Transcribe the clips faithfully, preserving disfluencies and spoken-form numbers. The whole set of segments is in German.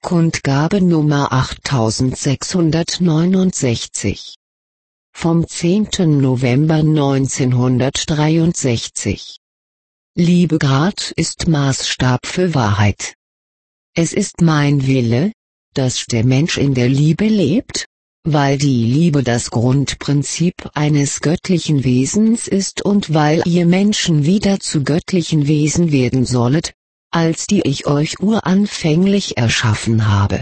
Kundgabe Nummer achttausendsechshundertneunundsechzig vom zehnten November neunzehnhundertdreiundsechzig. Liebegrad ist Maßstab für Wahrheit. Es ist mein Wille, dass der Mensch in der Liebe lebt, weil die Liebe das Grundprinzip eines göttlichen Wesens ist und weil ihr Menschen wieder zu göttlichen Wesen werden sollet, als die ich euch uranfänglich erschaffen habe.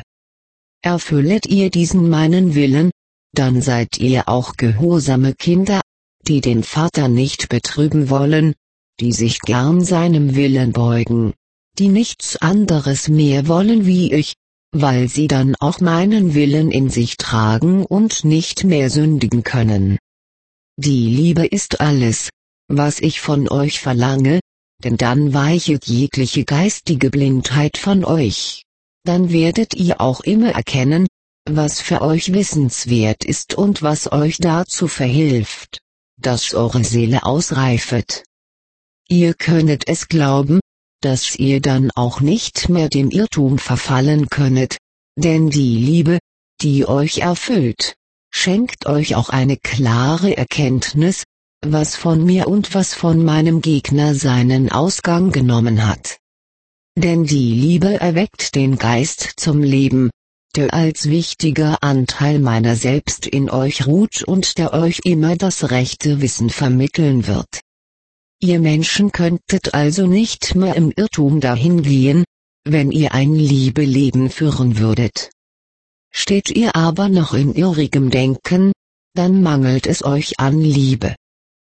Erfüllet ihr diesen meinen Willen, dann seid ihr auch gehorsame Kinder, die den Vater nicht betrüben wollen, die sich gern seinem Willen beugen, die nichts anderes mehr wollen wie ich, weil sie dann auch meinen Willen in sich tragen und nicht mehr sündigen können. Die Liebe ist alles, was ich von euch verlange, denn dann weichet jegliche geistige Blindheit von euch. Dann werdet ihr auch immer erkennen, was für euch wissenswert ist und was euch dazu verhilft, dass eure Seele ausreifet. Ihr könnet es glauben, dass ihr dann auch nicht mehr dem Irrtum verfallen könnet, denn die Liebe, die euch erfüllt, schenkt euch auch eine klare Erkenntnis, was von mir und was von meinem Gegner seinen Ausgang genommen hat. Denn die Liebe erweckt den Geist zum Leben, der als wichtiger Anteil meiner selbst in euch ruht und der euch immer das rechte Wissen vermitteln wird. Ihr Menschen könntet also nicht mehr im Irrtum dahingehen, wenn ihr ein Liebeleben führen würdet. Steht ihr aber noch in irrigem Denken, dann mangelt es euch an Liebe.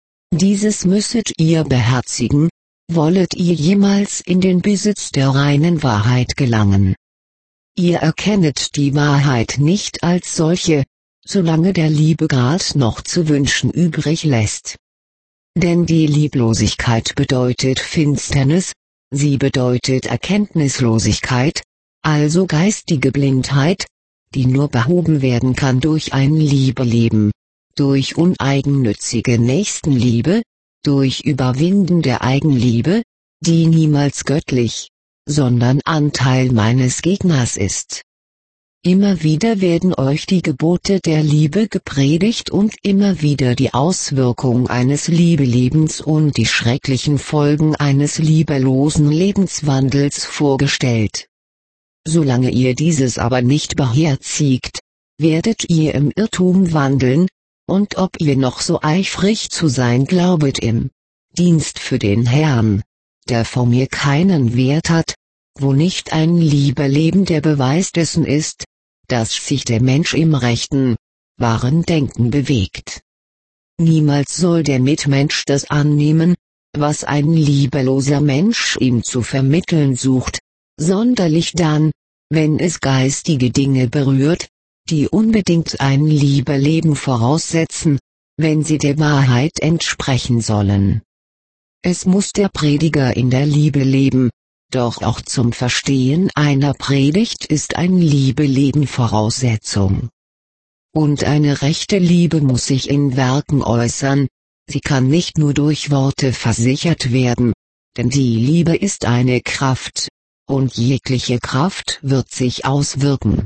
Dieses müsset ihr beherzigen, wollet ihr jemals in den Besitz der reinen Wahrheit gelangen. Ihr erkennet die Wahrheit nicht als solche, solange der Liebegrad noch zu wünschen übrig lässt. Denn die Lieblosigkeit bedeutet Finsternis, sie bedeutet Erkenntnislosigkeit, also geistige Blindheit, die nur behoben werden kann durch ein Liebeleben, durch uneigennützige Nächstenliebe, durch Überwinden der Eigenliebe, die niemals göttlich, sondern Anteil meines Gegners ist. Immer wieder werden euch die Gebote der Liebe gepredigt und immer wieder die Auswirkung eines Liebelebens und die schrecklichen Folgen eines liebelosen Lebenswandels vorgestellt. Solange ihr dieses aber nicht beherzigt, werdet ihr im Irrtum wandeln, und ob ihr noch so eifrig zu sein glaubet im Dienst für den Herrn, der vor mir keinen Wert hat, wo nicht ein Liebeleben der Beweis dessen ist, dass sich der Mensch im rechten, wahren Denken bewegt. Niemals soll der Mitmensch das annehmen, was ein liebeloser Mensch ihm zu vermitteln sucht, sonderlich dann, wenn es geistige Dinge berührt, die unbedingt ein Liebeleben voraussetzen, wenn sie der Wahrheit entsprechen sollen. Es muss der Prediger in der Liebe leben, doch auch zum Verstehen einer Predigt ist ein Liebeleben Voraussetzung. Und eine rechte Liebe muss sich in Werken äußern, sie kann nicht nur durch Worte versichert werden, denn die Liebe ist eine Kraft, und jegliche Kraft wird sich auswirken.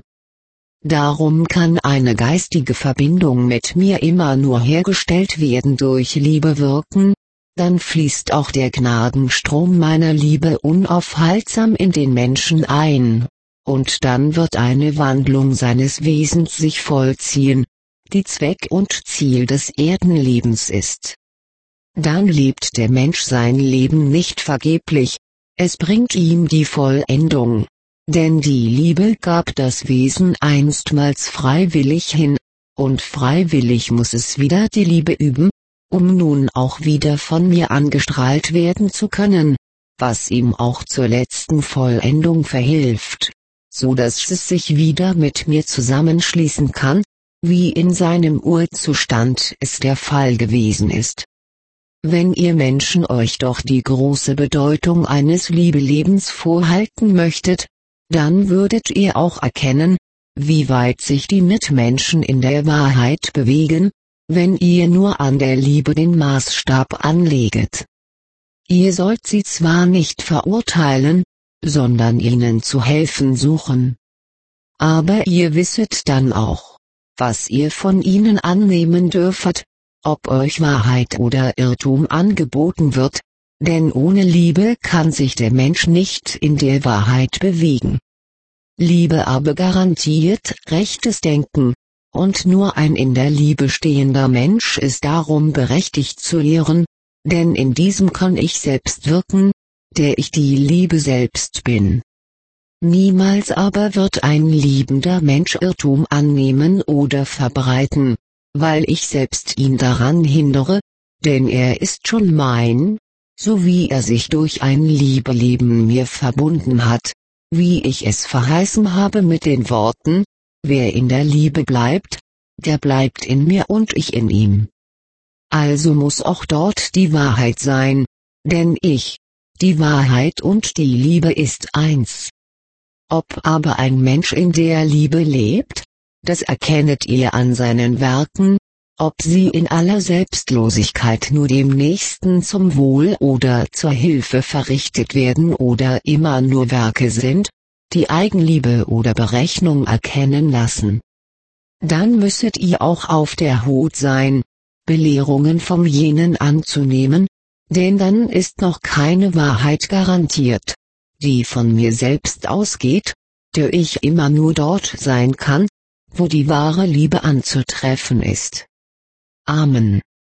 Darum kann eine geistige Verbindung mit mir immer nur hergestellt werden durch Liebe wirken, dann fließt auch der Gnadenstrom meiner Liebe unaufhaltsam in den Menschen ein, und dann wird eine Wandlung seines Wesens sich vollziehen, die Zweck und Ziel des Erdenlebens ist. Dann lebt der Mensch sein Leben nicht vergeblich, es bringt ihm die Vollendung. Denn die Liebe gab das Wesen einstmals freiwillig hin, und freiwillig muss es wieder die Liebe üben, um nun auch wieder von mir angestrahlt werden zu können, was ihm auch zur letzten Vollendung verhilft, so dass es sich wieder mit mir zusammenschließen kann, wie in seinem Urzustand es der Fall gewesen ist. Wenn ihr Menschen euch doch die große Bedeutung eines Liebelebens vorhalten möchtet, dann würdet ihr auch erkennen, wie weit sich die Mitmenschen in der Wahrheit bewegen, wenn ihr nur an der Liebe den Maßstab anleget. Ihr sollt sie zwar nicht verurteilen, sondern ihnen zu helfen suchen. Aber ihr wisset dann auch, was ihr von ihnen annehmen dürfet, ob euch Wahrheit oder Irrtum angeboten wird, denn ohne Liebe kann sich der Mensch nicht in der Wahrheit bewegen. Liebe aber garantiert rechtes Denken, und nur ein in der Liebe stehender Mensch ist darum berechtigt zu lehren, denn in diesem kann ich selbst wirken, der ich die Liebe selbst bin. Niemals aber wird ein liebender Mensch Irrtum annehmen oder verbreiten, weil ich selbst ihn daran hindere, denn er ist schon mein, so wie er sich durch ein Liebeleben mir verbunden hat, wie ich es verheißen habe mit den Worten, wer in der Liebe bleibt, der bleibt in mir und ich in ihm. Also muss auch dort die Wahrheit sein, denn ich, die Wahrheit und die Liebe ist eins. Ob aber ein Mensch in der Liebe lebt, das erkennet ihr an seinen Werken, ob sie in aller Selbstlosigkeit nur dem Nächsten zum Wohl oder zur Hilfe verrichtet werden oder immer nur Werke sind, die Eigenliebe oder Berechnung erkennen lassen. Dann müsset ihr auch auf der Hut sein, Belehrungen von jenen anzunehmen, denn dann ist noch keine Wahrheit garantiert, die von mir selbst ausgeht, der ich immer nur dort sein kann, wo die wahre Liebe anzutreffen ist. Amen.